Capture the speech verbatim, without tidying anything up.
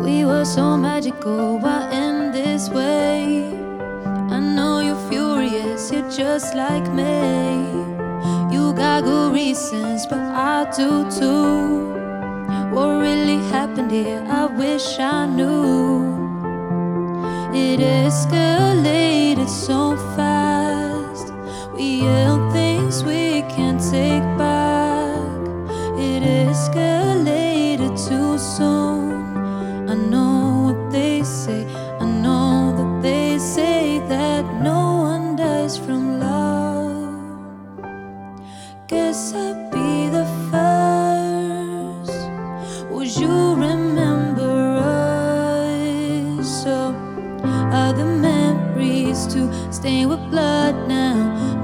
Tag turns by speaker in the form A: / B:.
A: We were so magical, why end this way? I know you're furious, you're just like me. You got good reasons, but I do too. What really happened here? I wish I knew. It escalated so fast. We yelled things we can't take back. It escalated too soon. I know what they say, I know that they say that no one dies from love. Guess I'd be the first. Would you remember us? So are the memories to stain with blood now?